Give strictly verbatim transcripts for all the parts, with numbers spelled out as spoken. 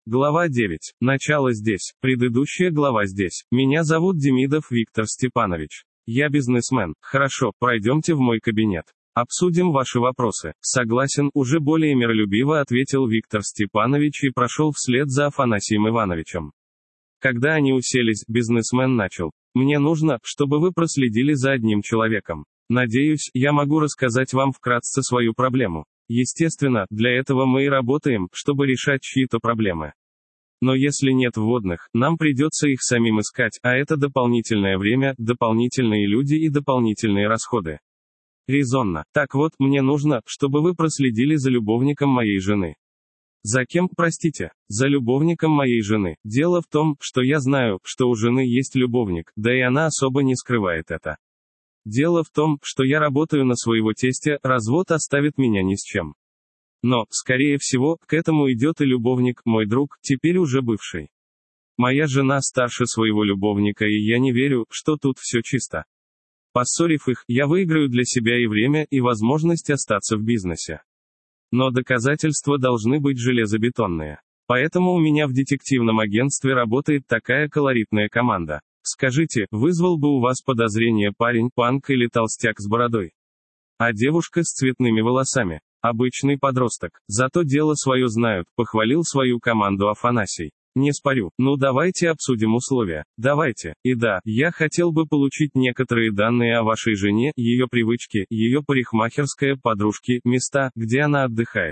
Глава девять. Начало здесь. Предыдущая глава здесь. Меня зовут Демидов Виктор Степанович. Я бизнесмен. Хорошо, пройдемте в мой кабинет. Обсудим ваши вопросы. Согласен, уже более миролюбиво ответил Виктор Степанович и прошел вслед за Афанасием Ивановичем. Когда они уселись, бизнесмен начал. Мне нужно, чтобы вы проследили за одним человеком. Надеюсь, я могу рассказать вам вкратце свою проблему. Естественно, для этого мы и работаем, чтобы решать чьи-то проблемы. Но если нет вводных, нам придется их самим искать, а это дополнительное время, дополнительные люди и дополнительные расходы. Резонно. Так вот, мне нужно, чтобы вы проследили за любовником моей жены. За кем, простите? За любовником моей жены. Дело в том, что я знаю, что у жены есть любовник, да и она особо не скрывает это. Дело в том, что я работаю на своего тестя, развод оставит меня ни с чем. Но, скорее всего, к этому идет и любовник, мой друг, теперь уже бывший. Моя жена старше своего любовника, и я не верю, что тут все чисто. Поссорив их, я выиграю для себя и время, и возможность остаться в бизнесе. Но доказательства должны быть железобетонные. Поэтому у меня в детективном агентстве работает такая колоритная команда. Скажите, вызвал бы у вас подозрение парень, панк или толстяк с бородой? А девушка с цветными волосами? Обычный подросток. Зато дело свое знают, похвалил свою команду Афанасий. Не спорю. Ну давайте обсудим условия. Давайте. И да, я хотел бы получить некоторые данные о вашей жене, ее привычки, ее парикмахерская, подружки, места, где она отдыхает.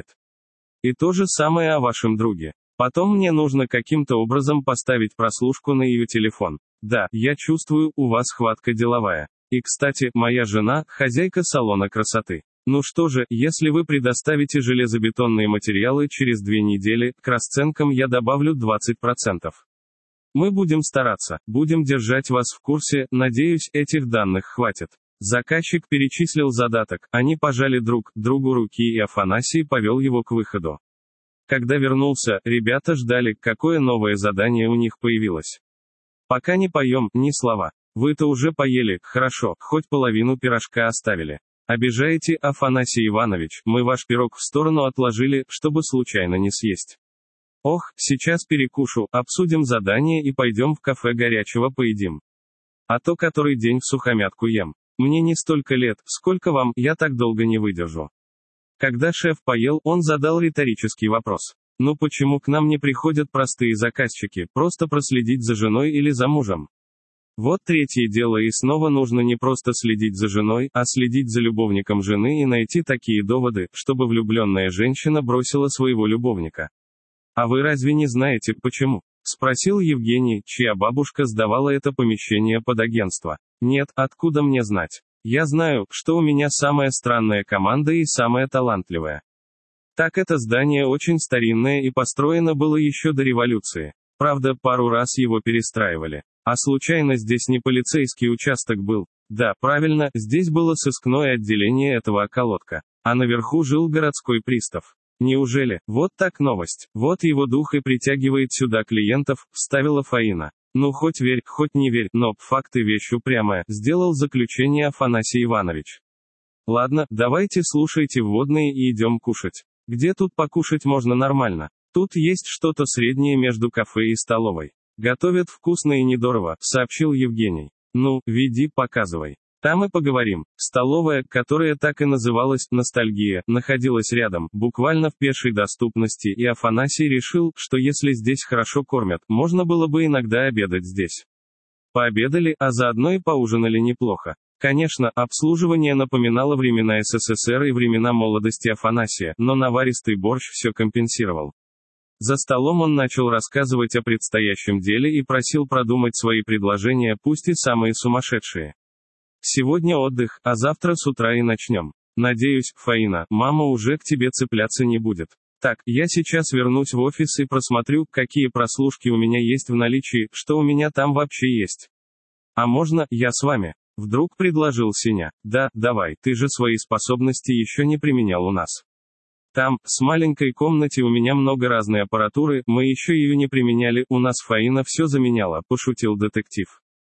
И то же самое о вашем друге. Потом мне нужно каким-то образом поставить прослушку на ее телефон. Да, я чувствую, у вас хватка деловая. И кстати, моя жена – хозяйка салона красоты. Ну что же, если вы предоставите железобетонные материалы через две недели, к расценкам я добавлю двадцать процентов. Мы будем стараться, будем держать вас в курсе, надеюсь, этих данных хватит. Заказчик перечислил задаток, они пожали друг другу руки и Афанасий повел его к выходу. Когда вернулся, ребята ждали, какое новое задание у них появилось. Пока не поем, ни слова. Вы-то уже поели, хорошо, хоть половину пирожка оставили. Обижаете, Афанасий Иванович, мы ваш пирог в сторону отложили, чтобы случайно не съесть. Ох, сейчас перекушу, обсудим задание и пойдем в кафе горячего поедим. А то который день всухомятку ем. Мне не столько лет, сколько вам, я так долго не выдержу. Когда шеф поел, он задал риторический вопрос. Ну почему к нам не приходят простые заказчики, просто проследить за женой или за мужем? Вот третье дело, и снова нужно не просто следить за женой, а следить за любовником жены и найти такие доводы, чтобы влюбленная женщина бросила своего любовника. А вы разве не знаете, почему? Спросил Евгений, чья бабушка сдавала это помещение под агентство. Нет, откуда мне знать? Я знаю, что у меня самая странная команда и самая талантливая. Так, это здание очень старинное и построено было еще до революции. Правда, пару раз его перестраивали. А случайно здесь не полицейский участок был? Да, правильно, здесь было сыскное отделение этого околотка. А наверху жил городской пристав. Неужели? Вот так новость. Вот его дух и притягивает сюда клиентов, вставила Фаина. Ну хоть верь, хоть не верь, но факты вещь упрямая, сделал заключение Афанасий Иванович. Ладно, давайте слушайте вводные и идем кушать. Где тут покушать можно нормально? Тут есть что-то среднее между кафе и столовой. Готовят вкусно и недорого, сообщил Евгений. Ну, веди, показывай. Там и поговорим. Столовая, которая так и называлась «Ностальгия», находилась рядом, буквально в пешей доступности, и Афанасий решил, что если здесь хорошо кормят, можно было бы иногда обедать здесь. Пообедали, а заодно и поужинали неплохо. Конечно, обслуживание напоминало времена СССР и времена молодости Афанасия, но наваристый борщ все компенсировал. За столом он начал рассказывать о предстоящем деле и просил продумать свои предложения, пусть и самые сумасшедшие. Сегодня отдых, а завтра с утра и начнем. Надеюсь, Фаина, мама уже к тебе цепляться не будет. Так, я сейчас вернусь в офис и просмотрю, какие прослушки у меня есть в наличии, что у меня там вообще есть. А можно, я с вами? Вдруг предложил Сеня. Да, давай, ты же свои способности еще не применял у нас. Там, с маленькой комнате у меня много разной аппаратуры, мы еще ее не применяли, у нас Фаина все заменяла, пошутил детектив.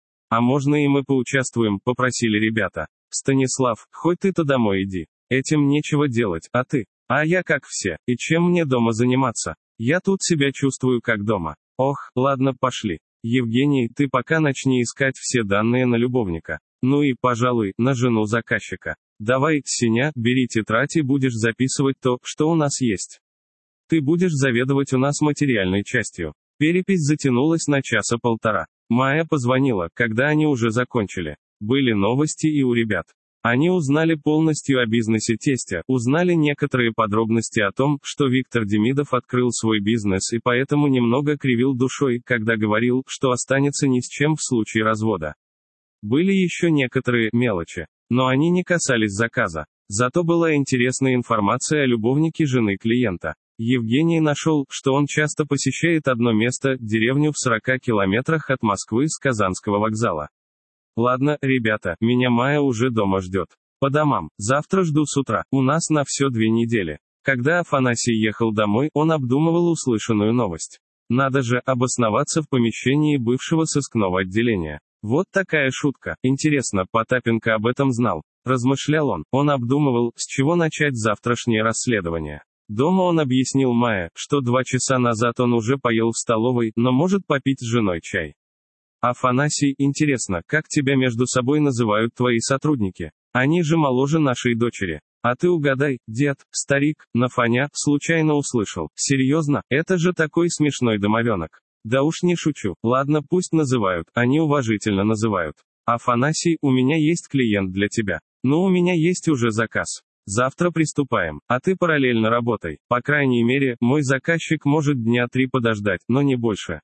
А можно и мы поучаствуем, попросили ребята. Станислав, хоть ты-то домой иди. Этим нечего делать, а ты? А я как все, и чем мне дома заниматься? Я тут себя чувствую как дома. Ох, ладно, пошли. Евгений, ты пока начни искать все данные на любовника. Ну и, пожалуй, на жену заказчика. Давай, Сеня, бери тетрадь и будешь записывать то, что у нас есть. Ты будешь заведовать у нас материальной частью. Перепись затянулась на часа полтора. Майя позвонила, когда они уже закончили. Были новости и у ребят. Они узнали полностью о бизнесе тестя, узнали некоторые подробности о том, что Виктор Демидов открыл свой бизнес и поэтому немного кривил душой, когда говорил, что останется ни с чем в случае развода. Были еще некоторые мелочи, но они не касались заказа. Зато была интересная информация о любовнике жены клиента. Евгений нашел, что он часто посещает одно место, деревню в сорока километрах от Москвы с Казанского вокзала. Ладно, ребята, меня Майя уже дома ждет. По домам. Завтра жду с утра. У нас на все две недели. Когда Афанасий ехал домой, он обдумывал услышанную новость. Надо же обосноваться в помещении бывшего сыскного отделения. Вот такая шутка. Интересно, Потапенко об этом знал. Размышлял он. Он обдумывал, с чего начать завтрашнее расследование. Дома он объяснил Майе, что два часа назад он уже поел в столовой, но может попить с женой чай. Афанасий, интересно, как тебя между собой называют твои сотрудники? Они же моложе нашей дочери. А ты угадай, дед, старик, Нафаня, случайно услышал. Серьезно, это же такой смешной домовенок. Да уж не шучу. Ладно, пусть называют, они уважительно называют. Афанасий, у меня есть клиент для тебя. Ну, у меня есть уже заказ. Завтра приступаем, а ты параллельно работай. По крайней мере, мой заказчик может дня три подождать, но не больше.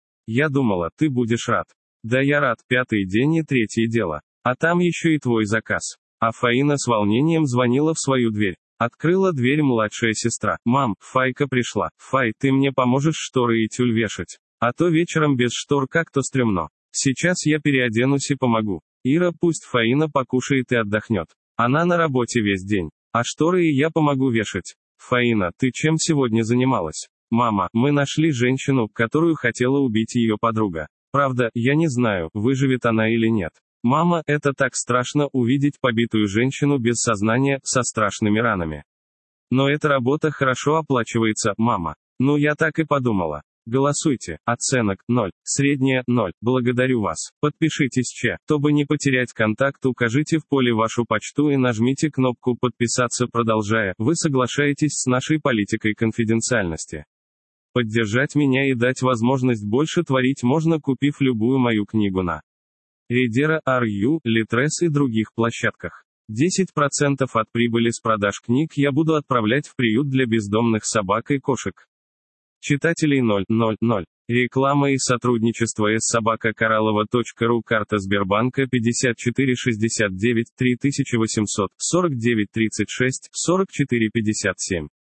Я думала, ты будешь рад. Да я рад, пятый день и третье дело. А там еще и твой заказ. А Фаина с волнением звонила в свою дверь. Открыла дверь младшая сестра. Мам, Файка пришла. Фай, ты мне поможешь шторы и тюль вешать? А то вечером без штор как-то стрёмно. Сейчас я переоденусь и помогу. Ира, пусть Фаина покушает и отдохнет. Она на работе весь день. А шторы и я помогу вешать. Фаина, ты чем сегодня занималась? Мама, мы нашли женщину, которую хотела убить ее подруга. Правда, я не знаю, выживет она или нет. Мама, это так страшно увидеть побитую женщину без сознания, со страшными ранами. Но эта работа хорошо оплачивается, мама. Ну я так и подумала. Голосуйте. Оценок ноль. Средняя ноль. Благодарю вас. Подпишитесь че. Чтобы не потерять контакт, укажите в поле вашу почту и нажмите кнопку подписаться. Продолжая, вы соглашаетесь с нашей политикой конфиденциальности. Поддержать меня и дать возможность больше творить можно, купив любую мою книгу на Редера, Арью, Литрес и других площадках. десять процентов от прибыли с продаж книг я буду отправлять в приют для бездомных собак и кошек. Читателей ноль ноль ноль. Реклама и сотрудничество с собака кораллова точка ру. Карта Сбербанка пятьдесят четыре шестьдесят девять три восемьсот сорок девять тридцать шесть сорок четыре пятьдесят семь.